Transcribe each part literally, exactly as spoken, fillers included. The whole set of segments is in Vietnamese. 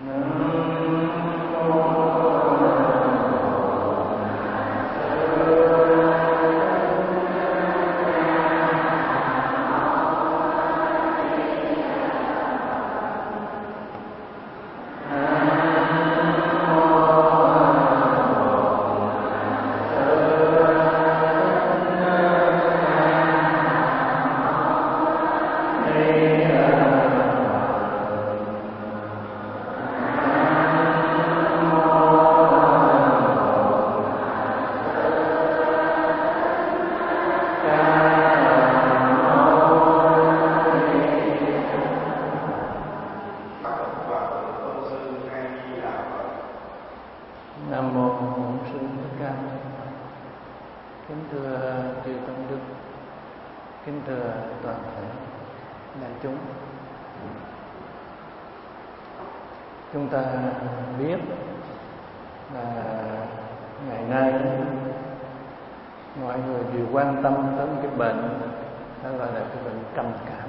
Chúng ta biết là ngày nay mọi người đều quan tâm tới cái bệnh đó gọi là cái bệnh trầm cảm.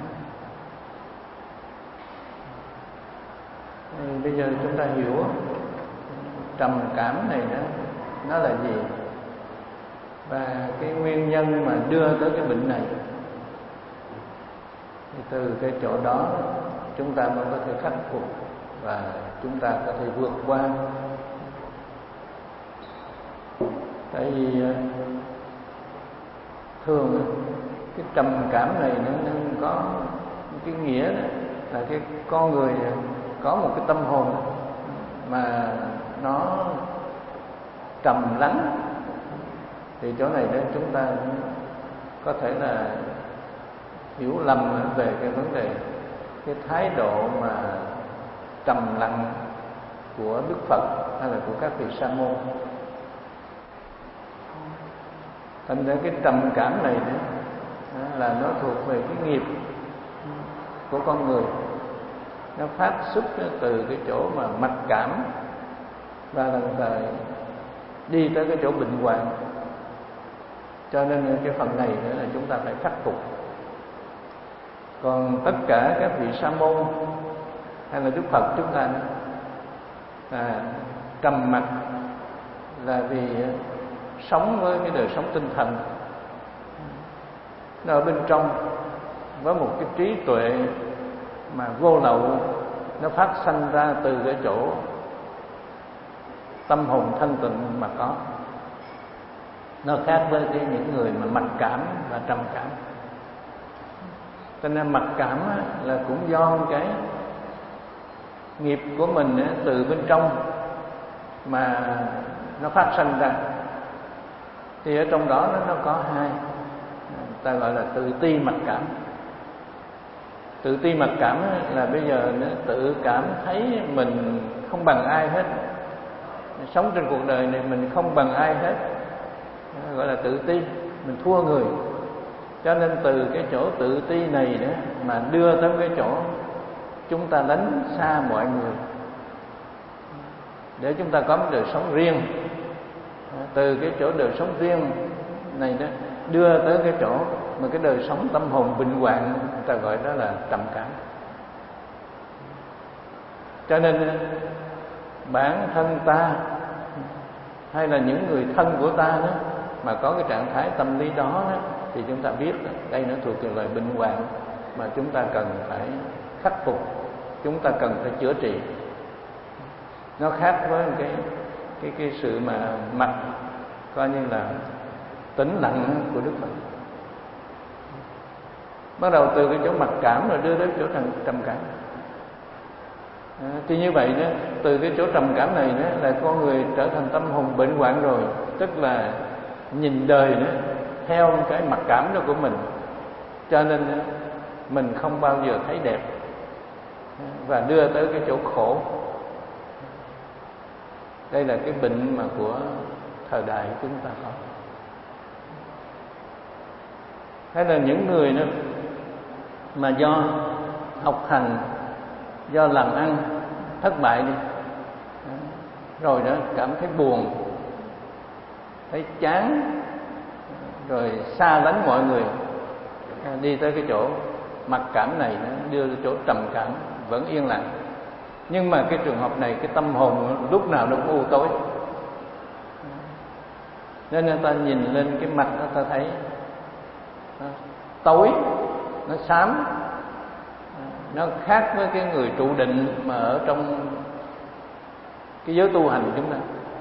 Thì bây giờ chúng ta hiểu trầm cảm này đó, nó là gì và cái nguyên nhân mà đưa tới cái bệnh này. Thì từ cái chỗ đó chúng ta mới có thể khắc phục và chúng ta có thể vượt qua. Tại vì thường cái trầm cảm này nó, nó có cái nghĩa là cái con người có một cái tâm hồn mà nó trầm lắng. Thì chỗ này đó chúng ta có thể là hiểu lầm về cái vấn đề cái thái độ mà trầm lặng của Đức Phật hay là của các vị sa môn. Thành ra cái trầm cảm này đó, là nó thuộc về cái nghiệp của con người, nó phát xuất từ cái chỗ mà mặc cảm và lần tới đi tới cái chỗ bệnh hoạn. Cho nên cái phần này nữa là chúng ta phải khắc phục. Còn tất cả các vị sa môn hay là Đức Phật chúng ta à, trầm mặc là vì sống với cái đời sống tinh thần, nó ở bên trong với một cái trí tuệ mà vô lậu, nó phát sanh ra từ cái chỗ tâm hồn thanh tịnh mà có. Nó khác với cái những người mà mặc cảm và trầm cảm. Cho nên mặc cảm là cũng do cái nghiệp của mình từ bên trong mà nó phát sanh ra. Thì ở trong đó nó có hai, ta gọi là tự ti mặc cảm. Tự ti mặc cảm là bây giờ nó tự cảm thấy mình không bằng ai hết, sống trên cuộc đời này mình không bằng ai hết, gọi là tự ti, mình thua người. Cho nên từ cái chỗ tự ti này đó mà đưa tới cái chỗ chúng ta đánh xa mọi người để chúng ta có một đời sống riêng. Từ cái chỗ đời sống riêng này đó đưa tới cái chỗ mà cái đời sống tâm hồn bệnh hoạn, người ta gọi đó là trầm cảm. Cho nên bản thân ta hay là những người thân của ta đó mà có cái trạng thái tâm lý đó, đó thì chúng ta biết đây nó thuộc về loại bệnh hoạn mà chúng ta cần phải khắc phục, chúng ta cần phải chữa trị. Nó khác với cái cái cái sự mà mặc coi như là tĩnh lặng của Đức Phật. Bắt đầu từ cái chỗ mặc cảm rồi đưa đến chỗ trầm, trầm cảm. À, thì như vậy đó, từ cái chỗ trầm cảm này đó là con người trở thành tâm hồn bệnh hoạn rồi, tức là nhìn đời đó theo cái mặc cảm đó của mình, cho nên đó, mình không bao giờ thấy đẹp và đưa tới cái chỗ khổ. Đây là cái bệnh mà của thời đại chúng ta có. Hay là những người đó mà do học hành, do làm ăn thất bại đi, rồi đó cảm thấy buồn, thấy chán, rồi xa lánh mọi người, đi tới cái chỗ mặc cảm này, nó đưa tới chỗ trầm cảm, vẫn yên lặng. Nhưng mà cái trường hợp này, cái tâm hồn lúc nào nó cũng u tối, nên người ta nhìn lên cái mặt đó, ta thấy nó tối, nó xám. Nó khác với cái người trụ định mà ở trong cái giới tu hành của chúng ta.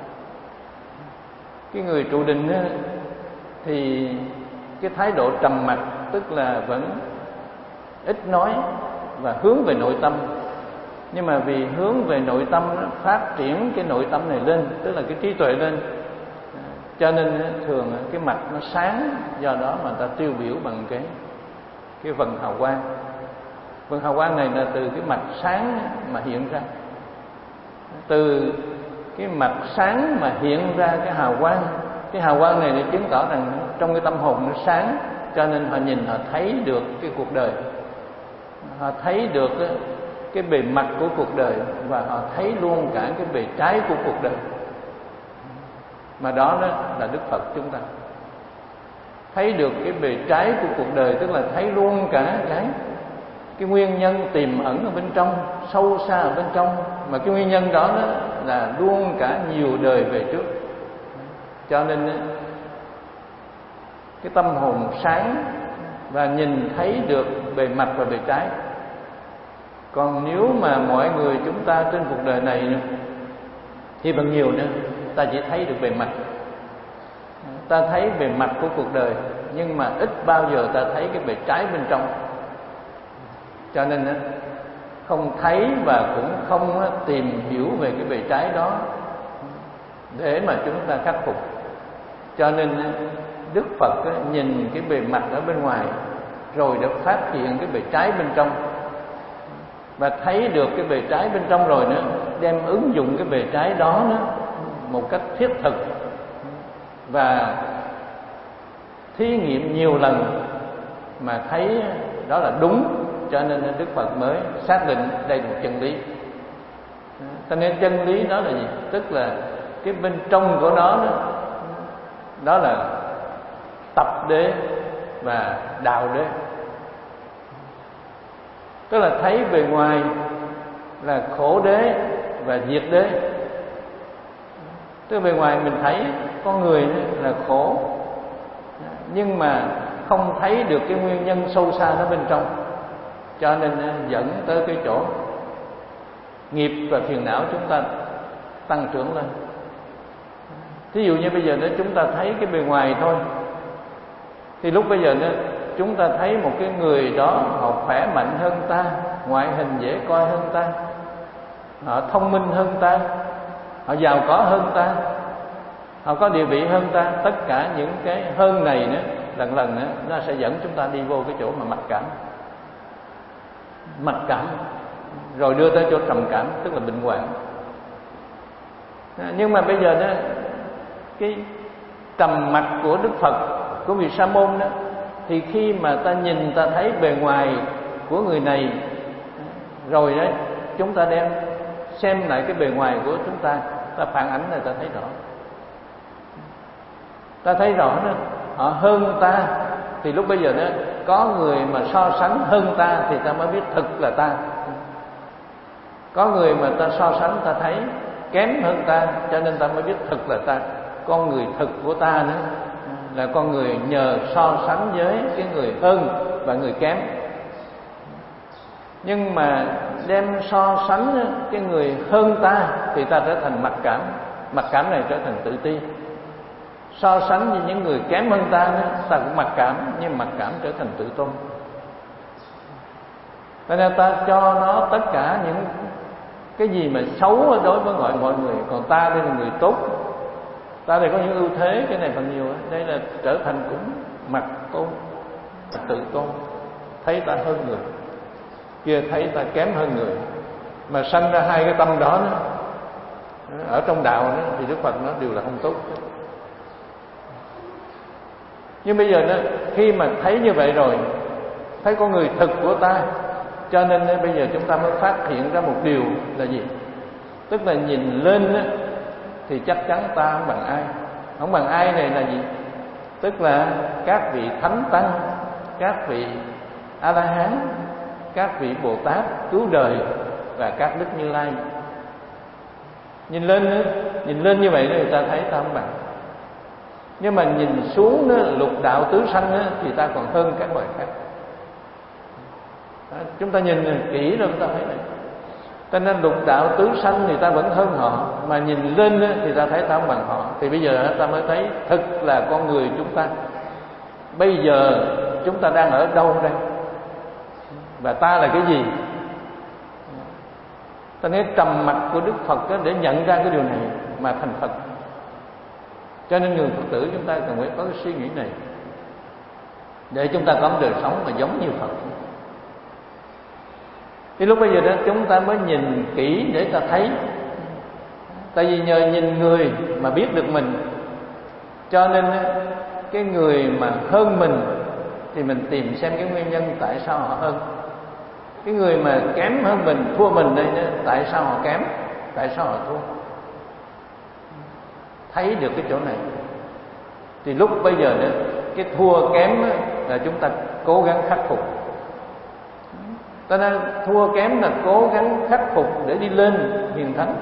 Cái người trụ định á, thì cái thái độ trầm mặc, tức là vẫn ít nói và hướng về nội tâm. Nhưng mà vì hướng về nội tâm, nó phát triển cái nội tâm này lên, tức là cái trí tuệ lên, cho nên thường cái mặt nó sáng. Do đó mà ta tiêu biểu bằng cái cái vần hào quang. Vần hào quang này là từ cái mặt sáng mà hiện ra. Từ cái mặt sáng mà hiện ra cái hào quang. Cái hào quang này để chứng tỏ rằng trong cái tâm hồn nó sáng, cho nên họ nhìn, họ thấy được cái cuộc đời, họ thấy được cái bề mặt của cuộc đời, và họ thấy luôn cả cái bề trái của cuộc đời. Mà đó, đó là Đức Phật chúng ta. Thấy được cái bề trái của cuộc đời, tức là thấy luôn cả cái cái nguyên nhân tiềm ẩn ở bên trong, sâu xa ở bên trong. Mà cái nguyên nhân đó, đó là luôn cả nhiều đời về trước. Cho nên cái tâm hồn sáng và nhìn thấy được bề mặt và bề trái. Còn nếu mà mọi người chúng ta trên cuộc đời này thì bằng nhiều nữa, ta chỉ thấy được bề mặt, ta thấy bề mặt của cuộc đời, nhưng mà ít bao giờ ta thấy cái bề trái bên trong. Cho nên không thấy và cũng không tìm hiểu về cái bề trái đó để mà chúng ta khắc phục. Cho nên Đức Phật nhìn cái bề mặt ở bên ngoài, rồi đã phát hiện cái bề trái bên trong, và thấy được cái bề trái bên trong rồi nữa, đem ứng dụng cái bề trái đó nữa một cách thiết thực và thí nghiệm nhiều lần mà thấy đó là đúng. Cho nên Đức Phật mới xác định đây là một chân lý. Cho nên chân lý đó là gì? Tức là cái bên trong của nó đó, đó là tập đế và đạo đế. Tức là thấy bề ngoài là khổ đế và diệt đế. Tức là bề ngoài mình thấy con người là khổ, nhưng mà không thấy được cái nguyên nhân sâu xa nó bên trong, cho nên dẫn tới cái chỗ nghiệp và phiền não chúng ta tăng trưởng lên. Thí dụ như bây giờ nếu chúng ta thấy cái bề ngoài thôi, thì lúc bây giờ nếu chúng ta thấy một cái người đó họ khỏe mạnh hơn ta, ngoại hình dễ coi hơn ta, họ thông minh hơn ta, họ giàu có hơn ta, họ có địa vị hơn ta, tất cả những cái hơn này nữa, lần lần nữa nó sẽ dẫn chúng ta đi vô cái chỗ mà mặc cảm. Mặc cảm rồi đưa tới chỗ trầm cảm, tức là bệnh hoạn. Nhưng mà bây giờ đó, cái trầm mặc của Đức Phật, của vị Sa môn đó, thì khi mà ta nhìn, ta thấy bề ngoài của người này rồi đấy, chúng ta đem xem lại cái bề ngoài của chúng ta, ta phản ánh này, ta thấy rõ. Ta thấy rõ đó, họ hơn ta, thì lúc bây giờ đó có người mà so sánh hơn ta thì ta mới biết thực là ta. Có người mà ta so sánh ta thấy kém hơn ta, cho nên ta mới biết thực là ta. Con người thực của ta nữa là con người nhờ so sánh với cái người hơn và người kém. Nhưng mà đem so sánh cái người hơn ta thì ta trở thành mặc cảm. Mặc cảm này trở thành tự ti. So sánh với những người kém hơn ta nữa, ta cũng mặc cảm, nhưng mặc cảm trở thành tự tôn. Cho nên ta cho nó tất cả những cái gì mà xấu đối với mọi mọi người, còn ta đây là người tốt, ta đây có những ưu thế, cái này phần nhiều. Đây là trở thành cũng mặc tôn, tự tôn, thấy ta hơn người, kia thấy ta kém hơn người, mà sanh ra hai cái tâm đó nữa. Ở trong đạo đó, thì Đức Phật nói đều là không tốt. Nhưng bây giờ đó, khi mà thấy như vậy rồi, thấy con người thực của ta, cho nên bây giờ chúng ta mới phát hiện ra một điều là gì? Tức là nhìn lên đó, thì chắc chắn ta không bằng ai. Không bằng ai này là gì? Tức là các vị thánh tăng, các vị A La Hán, các vị Bồ Tát cứu đời, và các đức Như Lai. Nhìn lên nhìn lên như vậy người ta thấy ta không bằng, nhưng mà nhìn xuống đó, lục đạo tứ sanh đó, thì ta còn hơn các loài khác. Đó, chúng ta nhìn kỹ rồi chúng ta thấy này. Cho nên lục đạo tứ sanh thì ta vẫn hơn họ, mà nhìn lên đó, thì ta thấy ta không bằng họ. Thì bây giờ ta mới thấy thực là con người chúng ta. Bây giờ chúng ta đang ở đâu đây? Và ta là cái gì? Ta nói trầm mặc của Đức Phật đó, để nhận ra cái điều này mà thành Phật. Cho nên người Phật tử chúng ta cần phải có cái suy nghĩ này, để chúng ta có một đời sống mà giống như Phật. Thì lúc bây giờ đó chúng ta mới nhìn kỹ để ta thấy. Tại vì nhờ nhìn người mà biết được mình, cho nên cái người mà hơn mình thì mình tìm xem cái nguyên nhân tại sao họ hơn. Cái người mà kém hơn mình, thua mình đây, tại sao họ kém, tại sao họ thua. Thấy được cái chỗ này thì lúc bây giờ đó, cái thua kém là chúng ta cố gắng khắc phục. Cho nên thua kém là cố gắng khắc phục để đi lên hiền thánh.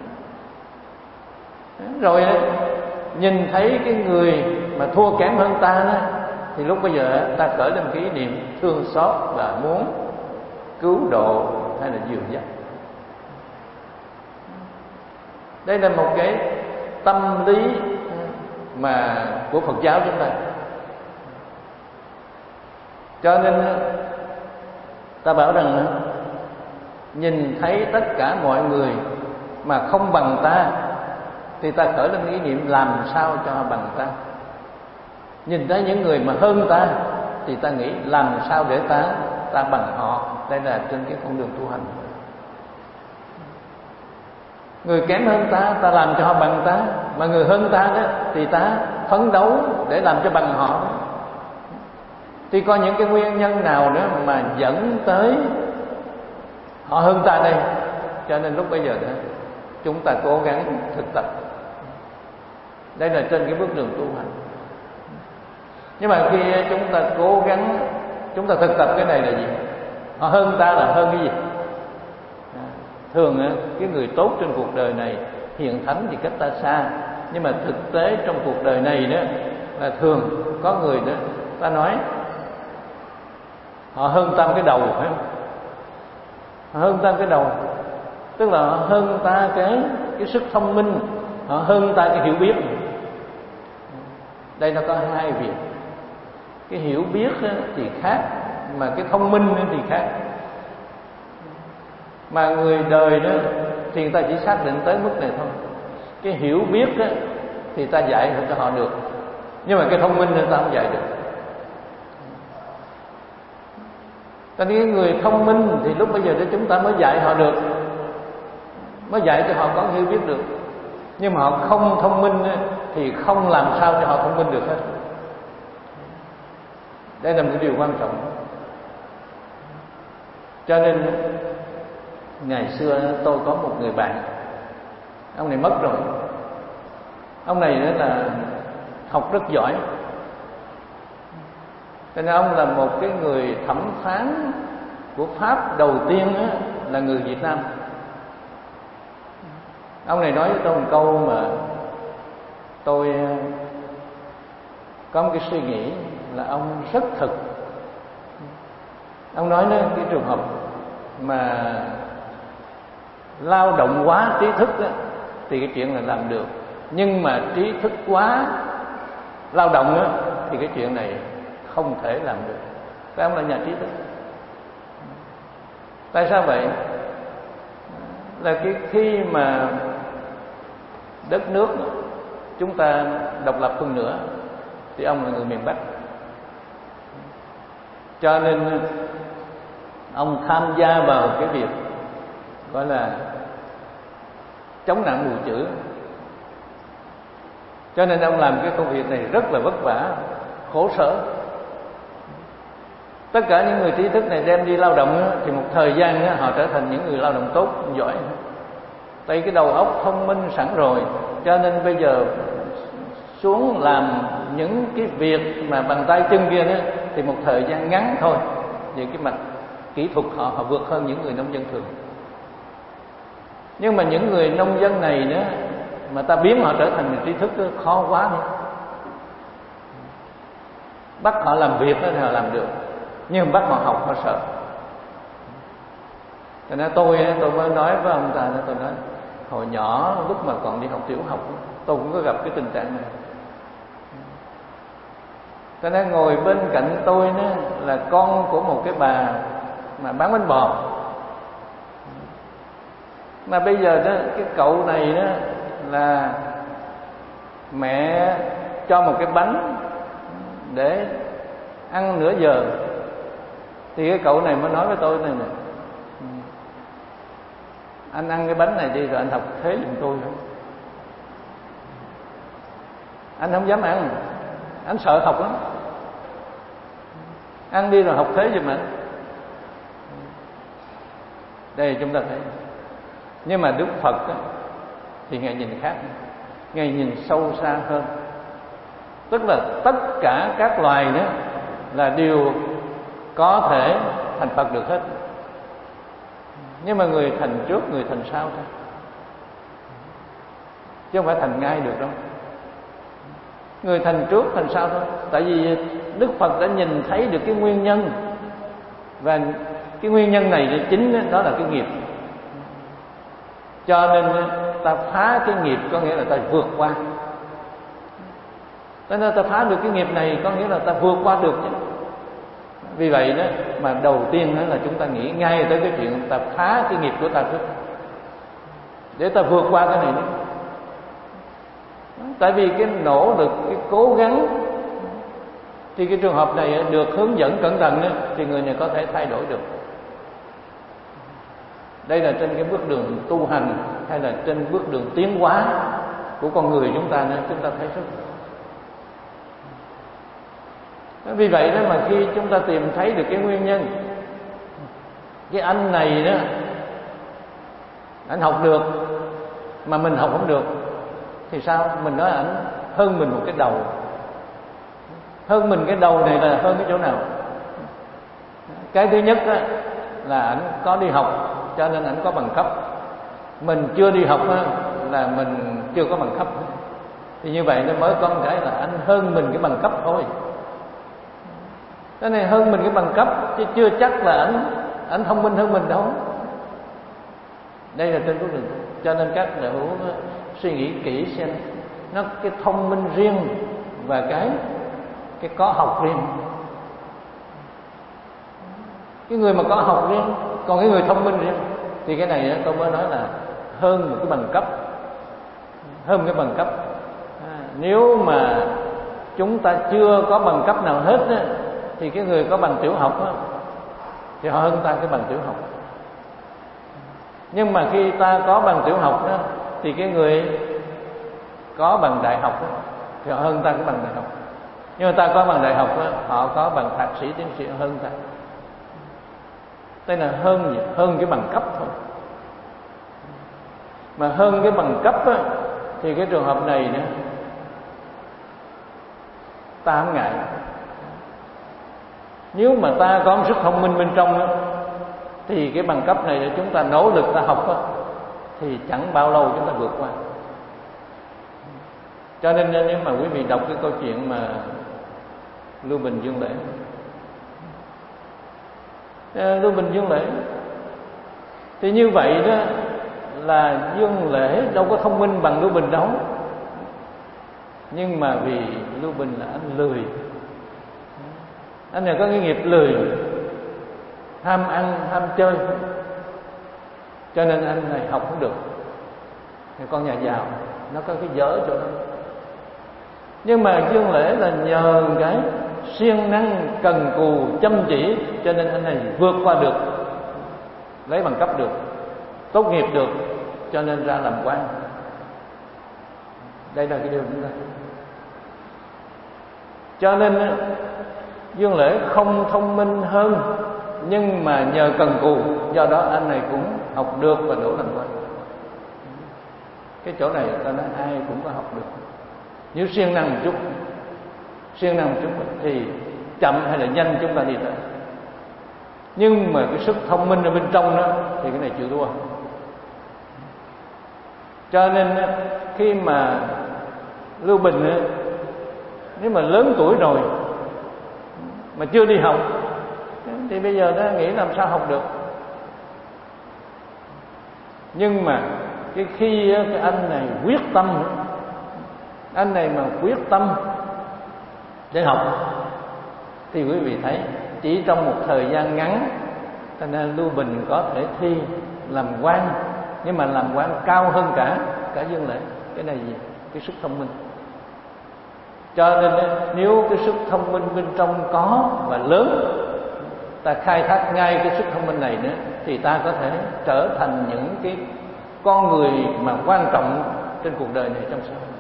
Rồi đó, nhìn thấy cái người mà thua kém hơn ta đó, thì lúc bây giờ ta khởi lên cái ý niệm thương xót và muốn cứu độ hay là dìu dắt. Đây là một cái tâm lý mà của Phật giáo chúng ta. Cho nên ta bảo rằng nhìn thấy tất cả mọi người mà không bằng ta, thì ta khởi lên ý niệm làm sao cho bằng ta. Nhìn thấy những người mà hơn ta, thì ta nghĩ làm sao để ta ta bằng họ. Đây là trên cái con đường tu hành. Người kém hơn ta, ta làm cho họ bằng ta. Mà người hơn ta đó, thì ta phấn đấu để làm cho bằng họ. Thì có những cái nguyên nhân nào đó mà dẫn tới họ hơn ta đây. Cho nên lúc bây giờ đó, chúng ta cố gắng thực tập. Đây là trên cái bước đường tu hành. Nhưng mà khi chúng ta cố gắng, chúng ta thực tập cái này là gì? Họ hơn ta là hơn cái gì? Thường cái người tốt trên cuộc đời này, hiền thánh thì cách ta xa, nhưng mà thực tế trong cuộc đời này đó là thường có người đó ta nói họ hơn ta cái đầu, phải không? Họ hơn ta cái đầu, tức là họ hơn ta cái cái sức thông minh, họ hơn ta cái hiểu biết. Đây nó có hai việc. Cái hiểu biết thì khác, mà cái thông minh thì khác. Mà người đời đó thì người ta chỉ xác định tới mức này thôi. Cái hiểu biết đó, thì ta dạy cho họ được, nhưng mà cái thông minh người ta không dạy được. Cho nên cái người thông minh thì lúc bây giờ đó chúng ta mới dạy họ được, mới dạy cho họ có hiểu biết được. Nhưng mà họ không thông minh thì không làm sao cho họ thông minh được hết. Đây là một điều quan trọng. Cho nên ngày xưa tôi có một người bạn, ông này mất rồi. Ông này đó là học rất giỏi, cho nên ông là một cái người thẩm phán của Pháp đầu tiên đó, là người Việt Nam. Ông này nói với tôi một câu mà tôi có một cái suy nghĩ là ông rất thực. Ông nói đó, cái trường hợp mà lao động quá trí thức đó, thì cái chuyện là làm được, nhưng mà trí thức quá lao động đó, thì cái chuyện này không thể làm được. Cái ông là nhà trí thức. Tại sao vậy? Là cái khi mà đất nước chúng ta độc lập hơn nữa thì ông là người miền Bắc, cho nên ông tham gia vào cái việc gọi là chống nạn mù chữ. Cho nên ông làm cái công việc này rất là vất vả, khổ sở. Tất cả những người trí thức này đem đi lao động thì một thời gian họ trở thành những người lao động tốt, giỏi. Tại cái đầu óc thông minh sẵn rồi, cho nên bây giờ xuống làm những cái việc mà bằng tay chân kia đó, thì một thời gian ngắn thôi, về cái mặt kỹ thuật họ họ vượt hơn những người nông dân thường. Nhưng mà những người nông dân này nữa mà ta biến họ trở thành người trí thức đó, khó quá nữa. Bắt họ làm việc đó thì họ làm được, nhưng bắt họ học họ sợ. Cho nên tôi tôi mới nói với ông ta, tôi nói hồi nhỏ lúc mà còn đi học tiểu học tôi cũng có gặp cái tình trạng này. Cho nên ngồi bên cạnh tôi đó là con của một cái bà mà bán bánh bò. Mà bây giờ đó cái cậu này đó là mẹ cho một cái bánh để ăn nửa giờ, thì cái cậu này mới nói với tôi này nè: anh ăn cái bánh này đi rồi anh học thế giùm tôi không? Anh không dám ăn, anh sợ học lắm. Ăn đi rồi học thế giùm anh. Đây chúng ta thấy. Nhưng mà Đức Phật đó, thì Ngài nhìn khác, Ngài nhìn sâu xa hơn. Tức là tất cả các loài đó là đều có thể thành Phật được hết, nhưng mà người thành trước người thành sau thôi, chứ không phải thành ngay được đâu. Người thành trước thành sau thôi. Tại vì Đức Phật đã nhìn thấy được cái nguyên nhân, và cái nguyên nhân này thì chính đó là cái nghiệp. Cho nên ta phá cái nghiệp có nghĩa là ta vượt qua. Cho nên ta phá được cái nghiệp này có nghĩa là ta vượt qua được chứ. Vì vậy đó mà đầu tiên đó là chúng ta nghĩ ngay tới cái chuyện ta phá cái nghiệp của ta trước, để ta vượt qua cái này nữa. Tại vì cái nỗ lực, cái cố gắng, thì cái trường hợp này được hướng dẫn cẩn thận đó, thì người này có thể thay đổi được. Đây là trên cái bước đường tu hành, hay là trên bước đường tiến hóa của con người chúng ta nữa, chúng ta thấy rất. Vì vậy đó mà khi chúng ta tìm thấy được cái nguyên nhân, cái anh này đó anh học được mà mình học không được, thì sao? Mình nói ảnh hơn mình một cái đầu. Hơn mình cái đầu này là hơn cái chỗ nào? Cái thứ nhất đó, là ảnh có đi học cho nên ảnh có bằng cấp. Mình chưa đi học đó, là mình chưa có bằng cấp. Thì như vậy nó mới có một cái là anh hơn mình cái bằng cấp thôi. Cái này hơn mình cái bằng cấp, chứ chưa chắc là ảnh ảnh thông minh hơn mình đâu. Đây là trên bước đường. Cho nên các đạo hữu suy nghĩ kỹ xem, nó cái thông minh riêng và cái cái có học riêng. Cái người mà có học riêng, còn cái người thông minh riêng, thì cái này tôi mới nói là hơn một cái bằng cấp. Hơn một cái bằng cấp. À, nếu mà chúng ta chưa có bằng cấp nào hết á, thì cái người có bằng tiểu học á, thì họ hơn ta cái bằng tiểu học. Nhưng mà khi ta có bằng tiểu học đó, thì cái người có bằng đại học đó, thì họ hơn ta cái bằng đại học. Nhưng mà ta có bằng đại học đó, họ có bằng thạc sĩ tiến sĩ hơn ta. Đây là hơn gì? Hơn cái bằng cấp thôi. Mà hơn cái bằng cấp á, thì cái trường hợp này nữa ta không ngại. Nếu mà ta có một sức thông minh bên trong đó, thì cái bằng cấp này để chúng ta nỗ lực ta học đó, thì chẳng bao lâu chúng ta vượt qua. Cho nên nếu mà quý vị đọc cái câu chuyện mà Lưu Bình Dương Lễ, Lưu Bình Dương Lễ, thì như vậy đó là Dương Lễ đâu có thông minh bằng Lưu Bình đâu. Nhưng mà vì Lưu Bình là anh lười, anh này có cái nghiệp lười, ham ăn, ham chơi, cho nên anh này học không được. Thì con nhà giàu nó có cái dở chỗ đó. Nhưng mà Dương Lễ là nhờ cái siêng năng, cần cù, chăm chỉ, cho nên anh này vượt qua được, lấy bằng cấp được, tốt nghiệp được, cho nên ra làm quan. Đây là cái điều chúng ta. Cho nên Dương Lễ không thông minh hơn, nhưng mà nhờ cần cù, do đó anh này cũng học được và đỗ làm quan. Cái chỗ này ta nói ai cũng có học được. Nếu siêng năng một chút, siêng năng một chút thì chậm hay là nhanh chúng ta đi tới. Nhưng mà cái sức thông minh ở bên trong đó thì cái này chịu thua. Cho nên khi mà Lưu Bình nếu mà lớn tuổi rồi mà chưa đi học thì bây giờ nó nghĩ làm sao học được. Nhưng mà cái khi cái anh này quyết tâm, anh này mà quyết tâm để học thì quý vị thấy chỉ trong một thời gian ngắn, cho nên Lưu Bình có thể thi làm quan, nhưng mà làm quan cao hơn cả cả Dương Lễ. Cái này gì? Cái sức thông minh. Cho nên nếu cái sức thông minh bên trong có và lớn, ta khai thác ngay cái sức thông minh này nữa, thì ta có thể trở thành những cái con người mà quan trọng trên cuộc đời này trong xã hội.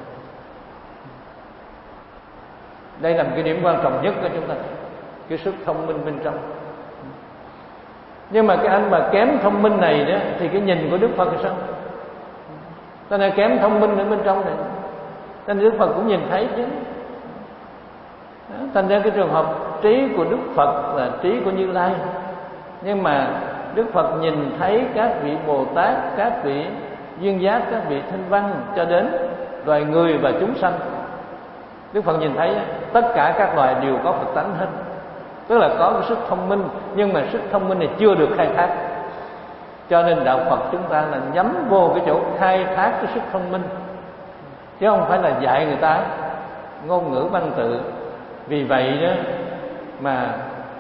Đây là một cái điểm quan trọng nhất của chúng ta, cái sức thông minh bên trong. Nhưng mà cái anh mà kém thông minh này đó, thì cái nhìn của Đức Phật là sao? Cho nên kém thông minh ở bên trong này, nên Đức Phật cũng nhìn thấy chứ. Thành ra cái trường hợp trí của Đức Phật là trí của Như Lai, nhưng mà Đức Phật nhìn thấy các vị Bồ Tát, các vị duyên giác, các vị thanh văn, cho đến loài người và chúng sanh. Đức Phật nhìn thấy tất cả các loài đều có Phật tánh hết, tức là có cái sức thông minh, nhưng mà sức thông minh này chưa được khai thác. Cho nên đạo Phật chúng ta là nhắm vô cái chỗ khai thác cái sức thông minh, chứ không phải là dạy người ta ngôn ngữ văn tự. Vì vậy đó mà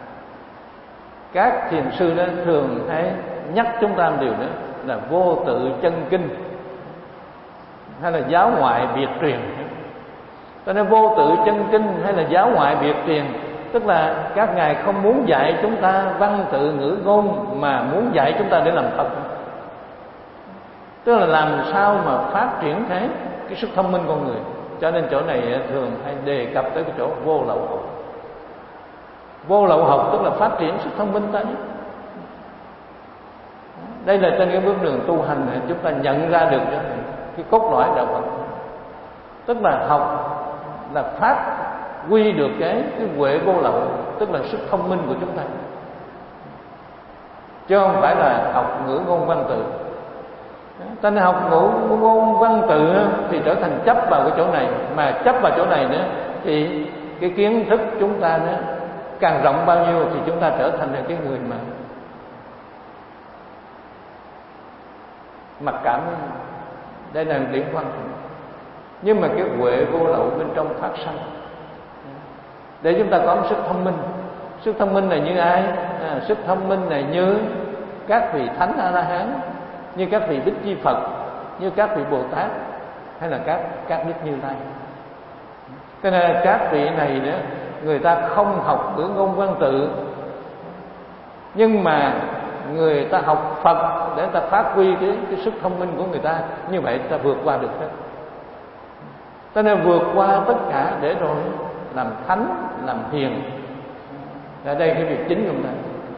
các thiền sư đó thường hay nhắc chúng ta một điều đó là vô tự chân kinh, hay là giáo ngoại biệt truyền. Cho nên vô tự chân kinh hay là giáo ngoại biệt truyền, tức là các ngài không muốn dạy chúng ta văn tự ngữ ngôn, mà muốn dạy chúng ta để làm Phật. Tức là làm sao mà phát triển thế cái sức thông minh con người. Cho nên chỗ này thường hay đề cập tới cái chỗ vô lậu học. Vô lậu học tức là phát triển sức thông minh ta. Đây là trên cái bước đường tu hành này chúng ta nhận ra được cái cốt lõi đạo Phật. Tức là học là phát huy được cái, cái huệ vô lậu, tức là sức thông minh của chúng ta, chứ không phải là học ngữ ngôn văn tự. Ta nên học ngữ ngôn văn tự thì trở thành chấp vào cái chỗ này, mà chấp vào chỗ này nữa thì cái kiến thức chúng ta nữa càng rộng bao nhiêu thì chúng ta trở thành cái người mà mặc cảm. Đây là điểm quan trọng. Nhưng mà cái huệ vô lậu bên trong phát sanh để chúng ta có một sức thông minh. Sức thông minh này như ai? À, sức thông minh này như các vị thánh A La Hán, như các vị Bích Chi Phật, như các vị Bồ Tát, hay là các các đức Như Lai. Cho nên các vị này nữa, người ta không học ngữ ngôn văn tự, nhưng mà người ta học Phật để ta phát huy cái, cái sức thông minh của người ta. Như vậy ta vượt qua được hết. Cho nên vượt qua tất cả để rồi làm thánh, làm hiền. Ở đây cái việc chính của chúng ta.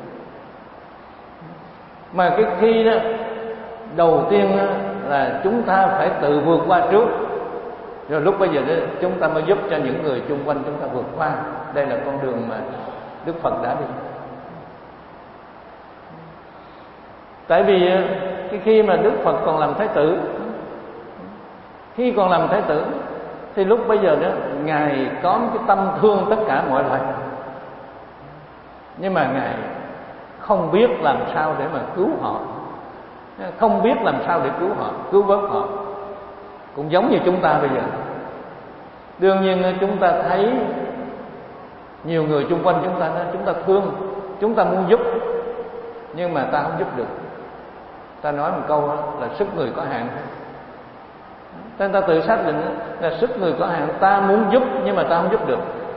Mà cái khi đó đầu tiên là chúng ta phải tự vượt qua trước, rồi lúc bây giờ đó chúng ta mới giúp cho những người chung quanh chúng ta vượt qua. Đây là con đường mà Đức Phật đã đi. Tại vì cái khi mà Đức Phật còn làm Thái tử, khi còn làm Thái tử thì lúc bây giờ đó Ngài có một cái tâm thương tất cả mọi loài, nhưng mà Ngài không biết làm sao để mà cứu họ, không biết làm sao để cứu họ, cứu vớt họ. Cũng giống như chúng ta bây giờ. Đương nhiên chúng ta thấy nhiều người chung quanh chúng ta đó, chúng ta thương, chúng ta muốn giúp, nhưng mà ta không giúp được. Ta nói một câu là sức người có hạn. Nên ta tự xác định là sức người có hạn, ta muốn giúp nhưng mà ta không giúp được.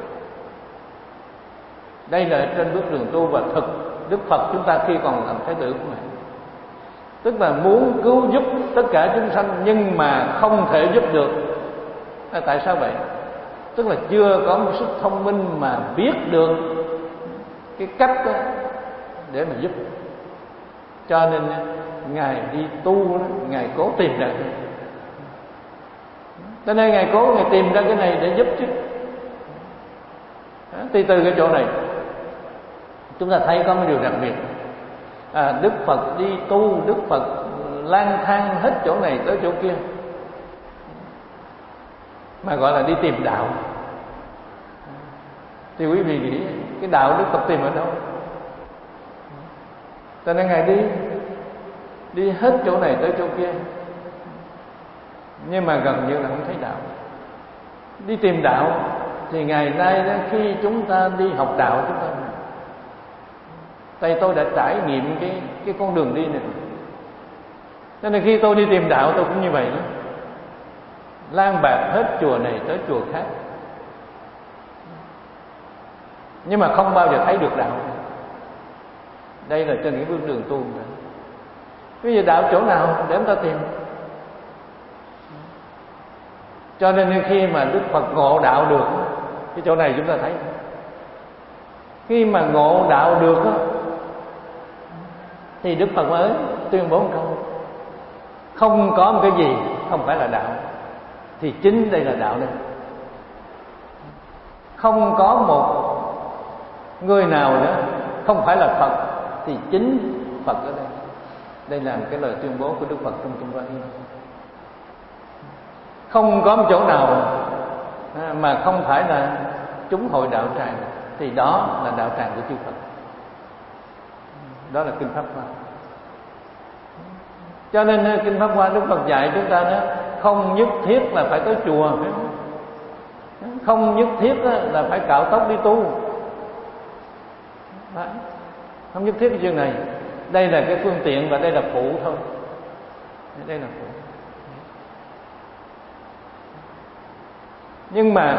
Đây là trên bước đường tu và thực Đức Phật chúng ta khi còn làm Thái tử của Ngài, tức là muốn cứu giúp tất cả chúng sanh nhưng mà không thể giúp được. À, tại sao vậy? Tức là chưa có một sức thông minh mà biết được cái cách đó để mà giúp. Cho nên Ngài đi tu, Ngài cố tìm ra. Cho nên Ngài cố Ngài tìm ra cái này để giúp chứ. Thì từ cái chỗ này chúng ta thấy có một điều đặc biệt. À, Đức Phật đi tu, Đức Phật lang thang hết chỗ này tới chỗ kia, mà gọi là đi tìm đạo. Thì quý vị nghĩ cái đạo Đức Phật tìm ở đâu? Cho nên Ngài đi Đi hết chỗ này tới chỗ kia, nhưng mà gần như là không thấy đạo. Đi tìm đạo thì ngày nay đó, khi chúng ta đi học đạo, chúng ta tại tôi đã trải nghiệm cái cái con đường đi này, cho nên khi tôi đi tìm đạo tôi cũng như vậy đó, lang bạt hết chùa này tới chùa khác, nhưng mà không bao giờ thấy được đạo. Đây là trên cái bước đường tu nữa. Bây giờ đạo chỗ nào để chúng ta tìm? Cho nên khi mà Đức Phật ngộ đạo được, cái chỗ này chúng ta thấy, khi mà ngộ đạo được thì Đức Phật mới tuyên bố một câu: không có một cái gì không phải là đạo, thì chính đây là đạo đây. Không có một người nào nữa không phải là Phật, thì chính Phật ở đây. Đây là một cái lời tuyên bố của Đức Phật trong Kinh Hoa Nghiêm. Không có một chỗ nào mà không phải là chúng hội đạo tràng, thì đó là đạo tràng của chư Phật. Đó là Kinh Pháp Hoa. Cho nên Kinh Pháp Hoa Đức Phật dạy chúng ta đó, không nhất thiết là phải tới chùa, không nhất thiết là phải cạo tóc đi tu, không nhất thiết cái chuyện này. Đây là cái phương tiện và đây là phụ thôi. Đây là phụ. Nhưng mà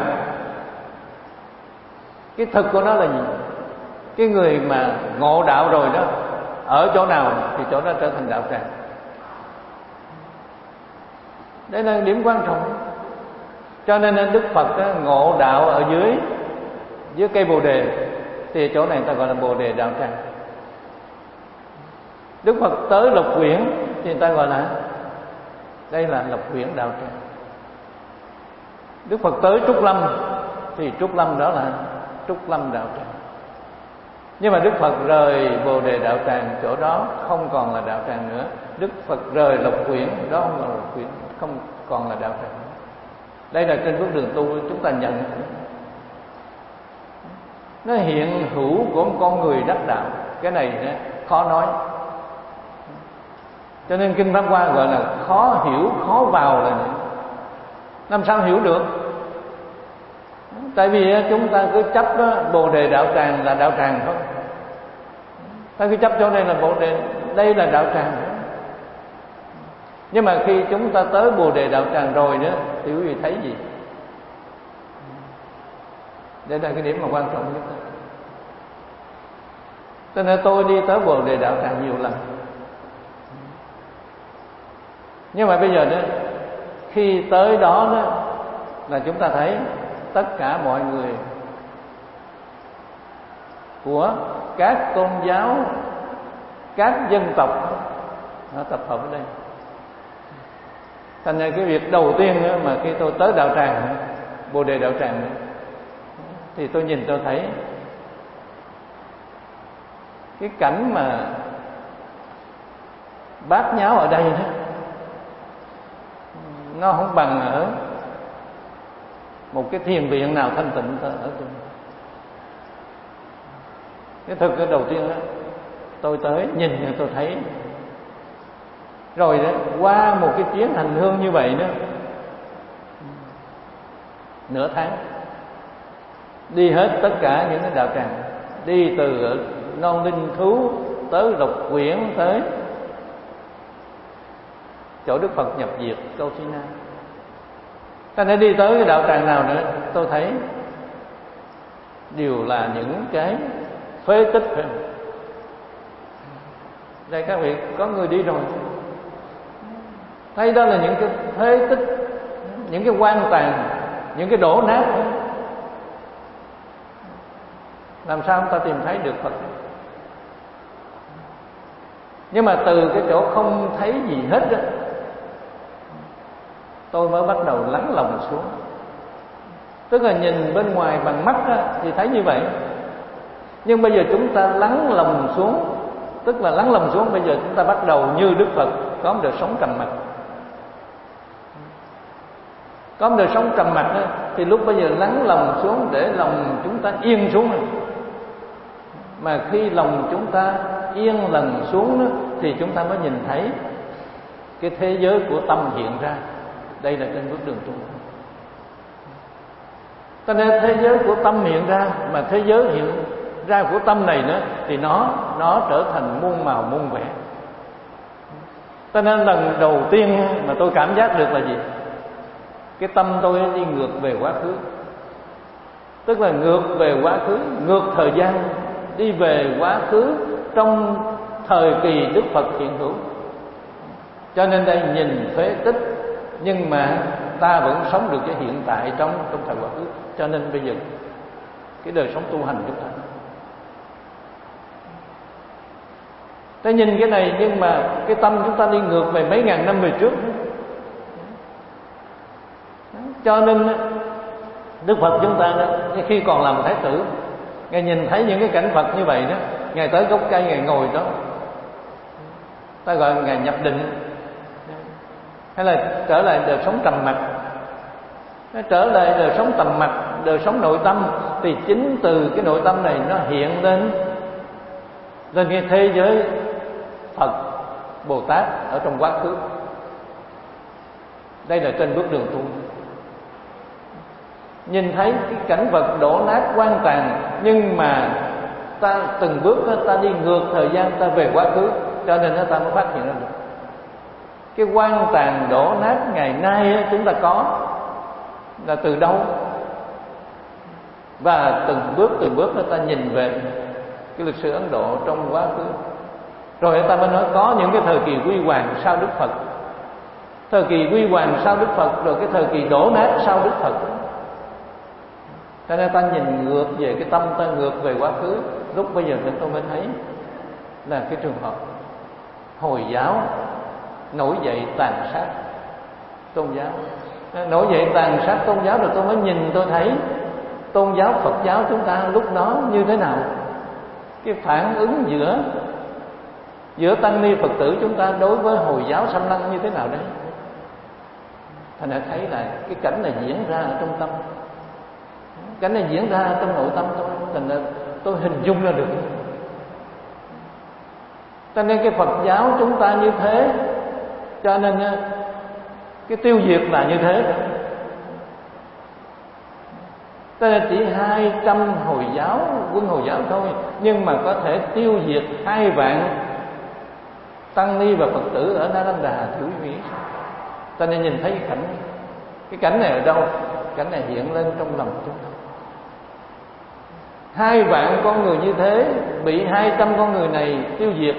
cái thực của nó là gì? Cái người mà ngộ đạo rồi đó, ở chỗ nào thì chỗ đó trở thành đạo tràng. Đây là điểm quan trọng. Cho nên Đức Phật đó, ngộ đạo ở dưới dưới cây Bồ Đề, thì chỗ này người ta gọi là Bồ Đề đạo tràng. Đức Phật tới Lộc Quyển thì người ta gọi là đây là Lộc Quyển đạo tràng. Đức Phật tới Trúc Lâm thì Trúc Lâm đó là Trúc Lâm đạo tràng. Nhưng mà Đức Phật rời Bồ Đề đạo tràng, chỗ đó không còn là đạo tràng nữa. Đức Phật rời Lộc Quyển, đó không còn là Lộc Quyển, không còn là đạo tràng nữa. Đây là trên bước đường tu chúng ta nhận nó hiện hữu của một con người đắc đạo. Cái này khó nói. Cho nên Kinh Pháp Hoa gọi là khó hiểu, khó vào là vậy. Làm sao hiểu được? Tại vì chúng ta cứ chấp đó, Bồ Đề đạo tràng là đạo tràng thôi. Ta cứ chấp chỗ đây là Bồ Đề, đây là đạo tràng. Nhưng mà khi chúng ta tới Bồ Đề đạo tràng rồi nữa thì quý vị thấy gì? Đây là cái điểm mà quan trọng nhất. Cho nên tôi đi tới Bồ Đề đạo tràng nhiều lần. Nhưng mà bây giờ đó, khi tới đó đó là chúng ta thấy tất cả mọi người của các tôn giáo, các dân tộc nó tập hợp ở đây. Thành ra cái việc đầu tiên đó, mà khi tôi tới đạo tràng Bồ Đề đạo tràng đó, thì tôi nhìn tôi thấy cái cảnh mà bát nháo ở đây đó, nó không bằng ở một cái thiền viện nào thanh tịnh ở tôi. Cái thực cái đầu tiên đó, tôi tới nhìn tôi thấy rồi đó, qua một cái chuyến hành hương như vậy đó, nửa tháng đi hết tất cả những cái đạo tràng, đi từ Non Linh Thú tới Lộc Quyển, tới chỗ Đức Phật nhập diệt Câu Thi Na. Ta đã đi tới cái đạo tràng nào nữa, tôi thấy đều là những cái phế tích. Đây các vị có người đi rồi, thấy đó là những cái phế tích, những cái quan tàn, những cái đổ nát. Làm sao chúng ta tìm thấy được Phật? Nhưng mà từ cái chỗ không thấy gì hết đó, tôi mới bắt đầu lắng lòng xuống. Tức là nhìn bên ngoài bằng mắt đó, thì thấy như vậy. Nhưng bây giờ chúng ta lắng lòng xuống, tức là lắng lòng xuống, bây giờ chúng ta bắt đầu như Đức Phật có một đời sống trầm mặc. Có một đời sống trầm mặc đó, thì lúc bây giờ lắng lòng xuống để lòng chúng ta yên xuống rồi. Mà khi lòng chúng ta yên lần xuống đó, thì chúng ta mới nhìn thấy cái thế giới của tâm hiện ra. Đây là trên bước đường tu. Cho nên thế giới của tâm hiện ra, mà thế giới hiện ra của tâm này nữa, thì nó nó trở thành muôn màu muôn vẻ. Cho nên lần đầu tiên mà tôi cảm giác được là gì? Cái tâm tôi đi ngược về quá khứ. Tức là ngược về quá khứ, ngược thời gian, đi về quá khứ trong thời kỳ Đức Phật hiện hữu. Cho nên đây nhìn phế tích, nhưng mà ta vẫn sống được cái hiện tại trong trong thời quá khứ. Cho nên bây giờ cái đời sống tu hành chúng ta, ta nhìn cái này, nhưng mà cái tâm chúng ta đi ngược về mấy ngàn năm về trước. Cho nên Đức Phật chúng ta đó, khi còn làm thái tử, Ngài nhìn thấy những cái cảnh Phật như vậy đó, Ngài tới gốc cây, Ngài ngồi đó, ta gọi Ngài nhập định, hay là trở lại đời sống trầm mặc. Trở lại đời sống trầm mặc, đời sống nội tâm, thì chính từ cái nội tâm này nó hiện lên lên cái thế giới Phật, Bồ Tát ở trong quá khứ. Đây là trên bước đường tu. Nhìn thấy cái cảnh vật đổ nát quan tàn, nhưng mà ta từng bước đó, ta đi ngược thời gian, ta về quá khứ, cho nên nó ta mới phát hiện ra được cái quan tàn đổ nát ngày nay chúng ta có là từ đâu. Và từng bước từng bước đó ta nhìn về cái lịch sử Ấn Độ trong quá khứ, rồi ta mới nói có những cái thời kỳ huy hoàng sau Đức Phật, thời kỳ huy hoàng sau Đức Phật, rồi cái thời kỳ đổ nát sau Đức Phật. Cho nên ta nhìn ngược về cái tâm, ta ngược về quá khứ. Lúc bây giờ tôi mới thấy là cái trường hợp Hồi giáo nổi dậy tàn sát tôn giáo. Nổi dậy tàn sát tôn giáo, rồi tôi mới nhìn, tôi thấy tôn giáo Phật giáo chúng ta lúc đó như thế nào, cái phản ứng giữa giữa tăng ni Phật tử chúng ta đối với Hồi giáo xâm lăng như thế nào đấy. Thành ra thấy là cái cảnh này diễn ra ở trong tâm, cảnh này diễn ra trong nội tâm tôi, thành ra tôi hình dung ra được. Cho nên cái Phật giáo chúng ta như thế, cho nên cái tiêu diệt là như thế. Cho nên chỉ hai trăm Hồi giáo, quân Hồi giáo thôi, nhưng mà có thể tiêu diệt hai vạn tăng ni và Phật tử ở Nalanda, Thiểu Mỹ. Cho nên nhìn thấy cái cảnh cái cảnh này ở đâu? Cảnh này hiện lên trong lòng chúng ta. Hai vạn con người như thế bị hai trăm con người này tiêu diệt.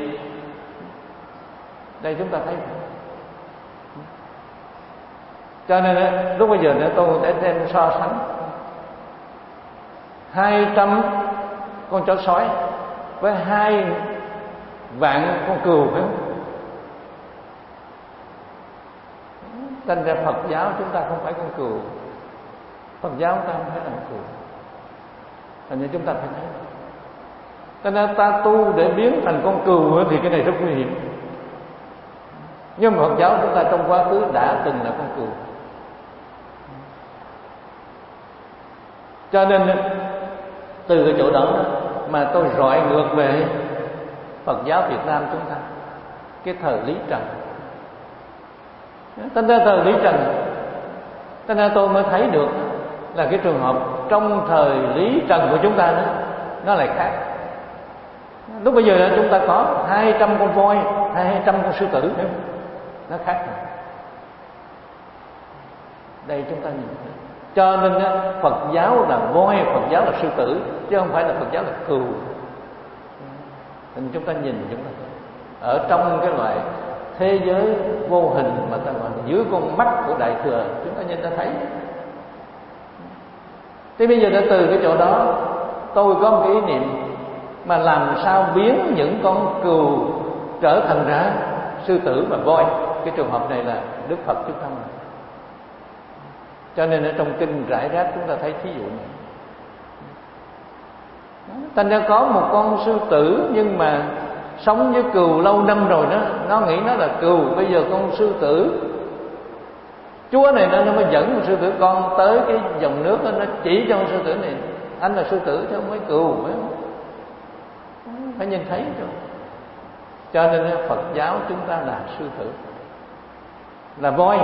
Đây chúng ta thấy. Cho nên lúc bây giờ nữa tôi sẽ đem so sánh hai trăm con chó sói với hai vạn con cừu, phải không? Thành ra Phật giáo chúng ta không phải con cừu, Phật giáo chúng ta không phải là con cừu. Thành ra chúng ta phải thấy. Cho nên ta tu để biến thành con cừu thì cái này rất nguy hiểm. Nhưng mà Phật giáo chúng ta trong quá khứ đã từng là con cừu. Cho nên từ cái chỗ đó mà tôi rọi ngược về Phật giáo Việt Nam chúng ta, cái thời Lý Trần. Thành ra thời Lý Trần, thành ra tôi mới thấy được là cái trường hợp trong thời Lý Trần của chúng ta đó, nó lại khác. Lúc bây giờ chúng ta có hai trăm con voi, hai trăm con sư tử, nó khác rồi. Đây chúng ta nhìn thấy. Cho nên Phật giáo là voi, Phật giáo là sư tử, chứ không phải là Phật giáo là cừu. Nên chúng ta nhìn, chúng ta ở trong cái loại thế giới vô hình mà ta gọi là dưới con mắt của Đại Thừa, chúng ta nhìn ta thấy. Thế bây giờ đã từ cái chỗ đó, tôi có một cái ý niệm mà làm sao biến những con cừu trở thành ra sư tử và voi. Cái trường hợp này là Đức Phật chúng ta. Cho nên ở trong kinh rải rác chúng ta thấy thí dụ này. Thành ra có một con sư tử nhưng mà sống với cừu lâu năm rồi đó, nó nghĩ nó là cừu. Bây giờ con sư tử Chúa này nó mới dẫn con sư tử con tới cái dòng nước đó, nó chỉ cho con sư tử này anh là sư tử chứ không phải cừu, phải không? Phải nhìn thấy cho. Cho nên Phật giáo chúng ta là sư tử, là voi.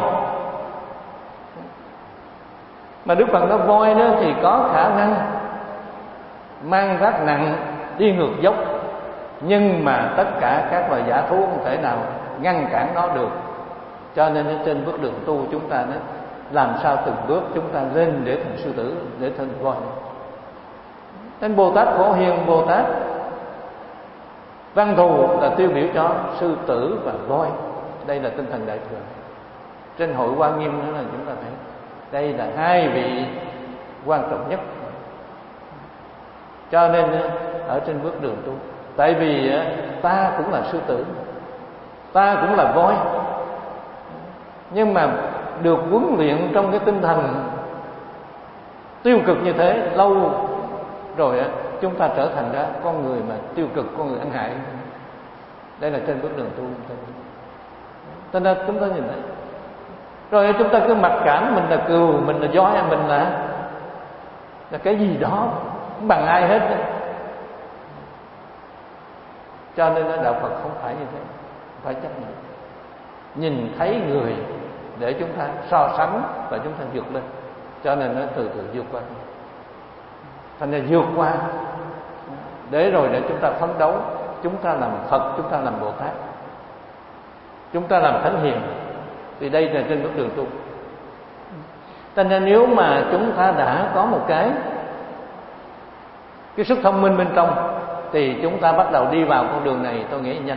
Mà Đức Phật nói voi đó thì có khả năng mang vác nặng, đi ngược dốc, nhưng mà tất cả các loài dã thú không thể nào ngăn cản nó được. Cho nên trên bước đường tu chúng ta đó, làm sao từng bước chúng ta lên để thành sư tử, để thành voi. Nên Bồ Tát Phổ Hiền, Bồ Tát Văn Thù là tiêu biểu cho sư tử và voi. Đây là tinh thần đại thừa. Trên hội Hoa Nghiêm nữa là chúng ta thấy đây là hai vị quan trọng nhất. Cho nên ở trên bước đường tu, tại vì ta cũng là sư tử, ta cũng là voi, nhưng mà được huấn luyện trong cái tinh thần tiêu cực như thế lâu rồi, chúng ta trở thành ra con người mà tiêu cực, con người ăn hại. Đây là trên bước đường tu. Cho nên chúng ta nhìn thấy rồi chúng ta cứ mặc cảm mình là cừu, mình là voi, mình là là cái gì đó không bằng ai hết. Cho nên đạo Phật không phải như thế, phải chấp nhận nhìn thấy người để chúng ta so sánh và chúng ta vượt lên. Cho nên nó từ từ vượt qua, thành ra vượt qua để rồi để chúng ta phấn đấu, chúng ta làm Phật, chúng ta làm Bồ Tát, chúng ta làm Thánh Hiền. Thì đây là trên bước đường tu. Cho nên nếu mà chúng ta đã có một cái cái sức thông minh bên trong thì chúng ta bắt đầu đi vào con đường này, tôi nghĩ nhanh.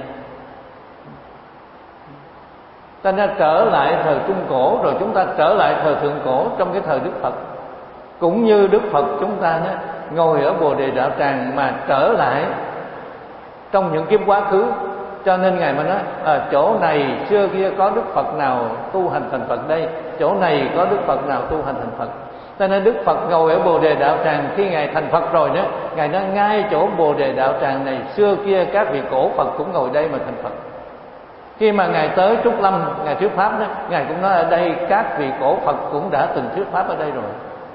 Ta nên trở lại thời Trung Cổ, rồi chúng ta trở lại thời Thượng Cổ trong cái thời Đức Phật. Cũng như Đức Phật chúng ta nhé, ngồi ở Bồ Đề Đạo Tràng mà trở lại trong những kiếp quá khứ. Cho nên Ngài mà nói à, chỗ này xưa kia có Đức Phật nào tu hành thành Phật đây, chỗ này có Đức Phật nào tu hành thành Phật. Cho nên Đức Phật ngồi ở Bồ Đề Đạo Tràng, khi Ngài thành Phật rồi đó, Ngài nói ngay chỗ Bồ Đề Đạo Tràng này xưa kia các vị cổ Phật cũng ngồi đây mà thành Phật. Khi mà Ngài tới Trúc Lâm, Ngài thuyết pháp đó, Ngài cũng nói ở đây các vị cổ Phật cũng đã từng thuyết pháp ở đây rồi.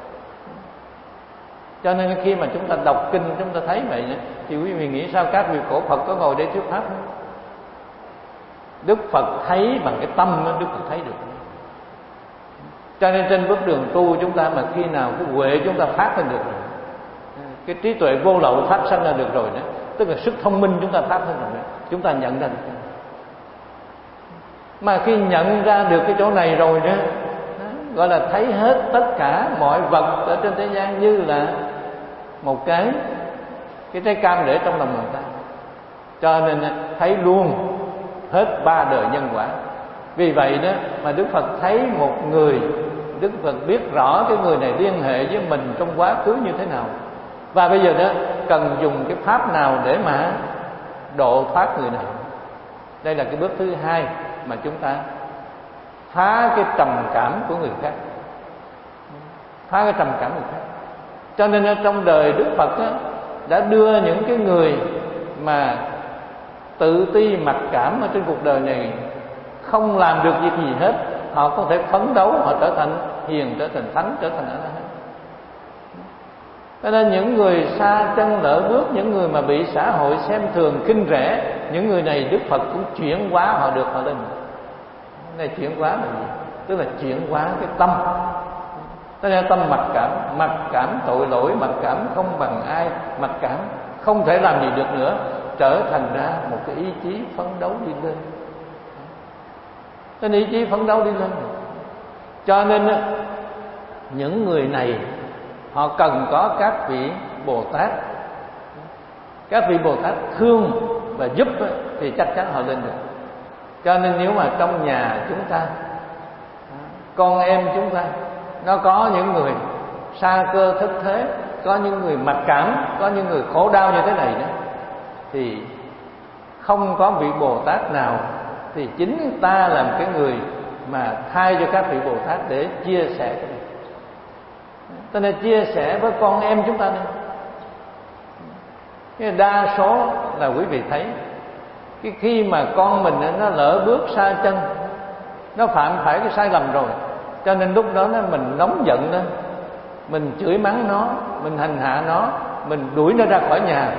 Cho nên khi mà chúng ta đọc kinh chúng ta thấy vậy thì quý vị nghĩ sao các vị cổ Phật có ngồi đây thuyết pháp không? Đức Phật thấy bằng cái tâm đó, Đức Phật thấy được. Cho nên trên bước đường tu chúng ta mà khi nào cái huệ chúng ta phát lên được rồi, cái trí tuệ vô lậu phát sinh ra được rồi đó, tức là sức thông minh chúng ta phát lên rồi đó, chúng ta nhận ra được. Mà khi nhận ra được cái chỗ này rồi đó, gọi là thấy hết tất cả mọi vật ở trên thế gian như là một cái cái trái cam để trong lòng người ta. Cho nên thấy luôn hết ba đời nhân quả. Vì vậy đó mà Đức Phật thấy một người, Đức Phật biết rõ cái người này liên hệ với mình trong quá khứ như thế nào, và bây giờ đó cần dùng cái pháp nào để mà độ thoát người này. Đây là cái bước thứ hai mà chúng ta phá cái trầm cảm của người khác, phá cái trầm cảm người khác. Cho nên trong đời Đức Phật đó, đã đưa những cái người mà tự ti mặc cảm ở trên cuộc đời này không làm được việc gì hết, họ có thể phấn đấu, họ trở thành hiền, trở thành thánh, trở thành A-la-hán. Cho nên những người xa chân lỡ bước, những người mà bị xã hội xem thường khinh rẻ, những người này Đức Phật cũng chuyển hóa họ được, họ lên. Cái này chuyển hóa là gì? Tức là chuyển hóa cái tâm. Tức là tâm mặc cảm, mặc cảm tội lỗi, mặc cảm không bằng ai, mặc cảm không thể làm gì được nữa, trở thành ra một cái ý chí phấn đấu đi lên. Cái ý chí phấn đấu đi lên. Cho nên những người này họ cần có các vị Bồ Tát, các vị Bồ Tát thương và giúp thì chắc chắn họ lên được. Cho nên nếu mà trong nhà chúng ta, con em chúng ta, nó có những người sa cơ thất thế, có những người mặc cảm, có những người khổ đau như thế này đó, thì không có vị Bồ Tát nào thì chính ta làm cái người mà thay cho các vị Bồ Tát để chia sẻ cái này. Cho nên chia sẻ với con em chúng ta này. Cái đa số là quý vị thấy cái khi mà con mình nó lỡ bước sai chân, nó phạm phải cái sai lầm rồi, Cho nên lúc đó nó mình nóng giận đó, mình chửi mắng nó, mình hành hạ nó, mình đuổi nó ra khỏi nhà.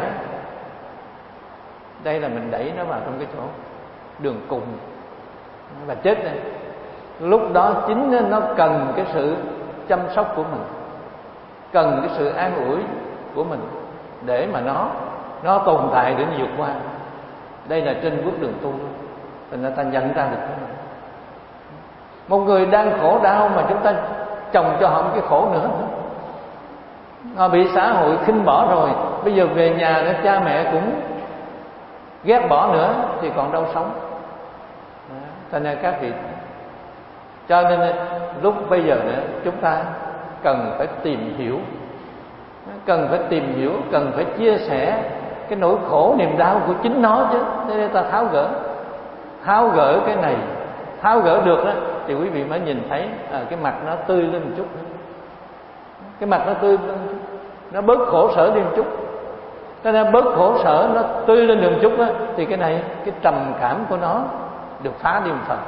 Đây là mình đẩy nó vào trong cái chỗ đường cùng và chết đây. Lúc đó chính nó cần cái sự chăm sóc của mình, cần cái sự an ủi của mình để mà nó nó tồn tại, để nó vượt qua. Đây là trên bước đường tu, thành ra ta nhận ra được cái này. Một người đang khổ đau mà chúng ta chồng cho họ một cái khổ nữa, họ bị xã hội khinh bỏ rồi, bây giờ về nhà nữa cha mẹ cũng ghét bỏ nữa thì còn đâu sống. Thành ra các vị, cho nên lúc bây giờ nữa chúng ta cần phải tìm hiểu, cần phải tìm hiểu, cần phải chia sẻ cái nỗi khổ niềm đau của chính nó chứ, để ta tháo gỡ, tháo gỡ cái này, tháo gỡ được đó thì quý vị mới nhìn thấy à, cái mặt nó tươi lên một chút, cái mặt nó tươi lên, nó bớt khổ sở đi một chút. Cho nên bớt khổ sở, nó tươi lên được một chút đó, thì cái này, cái trầm cảm của nó được phá đi một phần.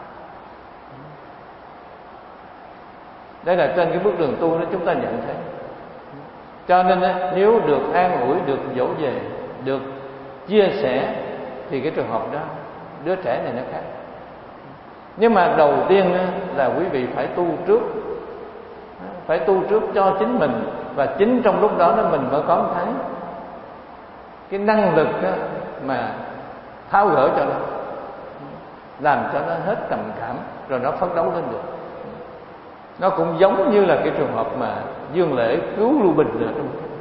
Đây là trên cái bước đường tu đó chúng ta nhận thấy. Cho nên nếu được an ủi, được dỗ về, được chia sẻ thì cái trường hợp đó đứa trẻ này nó khác. Nhưng mà đầu tiên là quý vị phải tu trước, phải tu trước cho chính mình, và chính trong lúc đó mình mới có thấy cái năng lực mà tháo gỡ cho nó, làm cho nó hết trầm cảm, rồi nó phấn đấu lên được. Nó cũng giống như là cái trường hợp mà Dương Lễ cứu Lưu Bình nữa.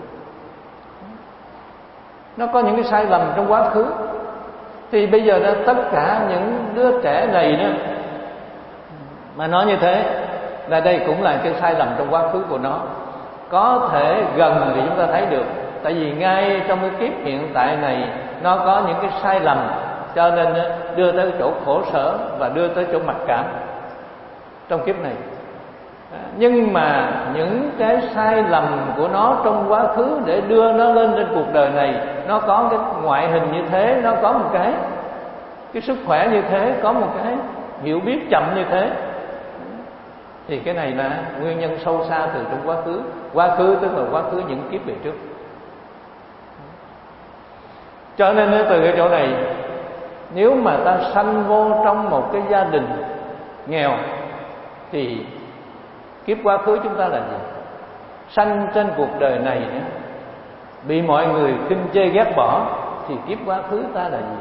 Nó có những cái sai lầm trong quá khứ, thì bây giờ đó, tất cả những đứa trẻ này đó mà nói như thế là đây cũng là cái sai lầm trong quá khứ của nó. Có thể gần thì chúng ta thấy được, tại vì ngay trong cái kiếp hiện tại này nó có những cái sai lầm, cho nên đưa tới chỗ khổ sở và đưa tới chỗ mặc cảm trong kiếp này. Nhưng mà những cái sai lầm của nó trong quá khứ để đưa nó lên trên cuộc đời này, nó có cái ngoại hình như thế, nó có một cái cái sức khỏe như thế, có một cái hiểu biết chậm như thế, thì cái này là nguyên nhân sâu xa từ trong quá khứ. Quá khứ tức là quá khứ những kiếp về trước. Cho nên từ cái chỗ này, nếu mà ta sanh vô trong một cái gia đình nghèo thì kiếp quá khứ chúng ta là gì? Sanh trên cuộc đời này bị mọi người khinh chê ghét bỏ thì kiếp quá khứ ta là gì?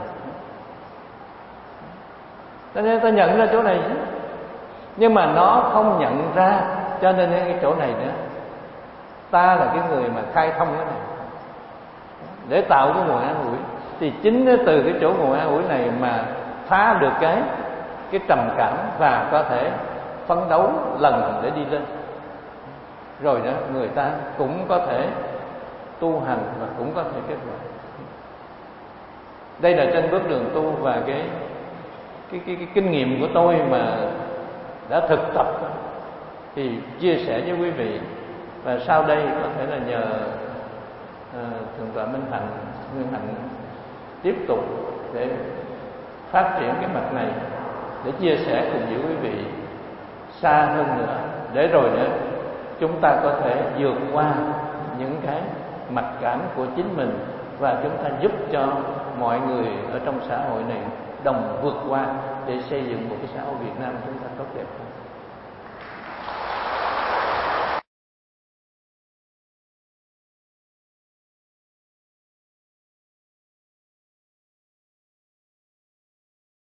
Cho nên ta nhận ra chỗ này, nhưng mà nó không nhận ra. Cho nên cái chỗ này nữa, ta là cái người mà khai thông cái này để tạo cái nguồn an ủi. Thì chính từ cái chỗ nguồn an ủi này mà phá được cái cái trầm cảm, và có thể phấn đấu lần để đi lên. Rồi đó người ta cũng có thể tu hành và cũng có thể kết luận. Đây là trên bước đường tu, và cái cái cái, cái kinh nghiệm của tôi mà đã thực tập thì chia sẻ với quý vị. Và sau đây có thể là nhờ uh, thượng tọa Minh Hạnh, Nguyên Hạnh tiếp tục để phát triển cái mặt này, để chia sẻ cùng với quý vị xa hơn nữa, để rồi nữa chúng ta có thể vượt qua những cái mặc cảm của chính mình, và chúng ta giúp cho mọi người ở trong xã hội này đồng vượt qua để xây dựng một cái xã hội Việt Nam chúng ta tốt đẹp hơn.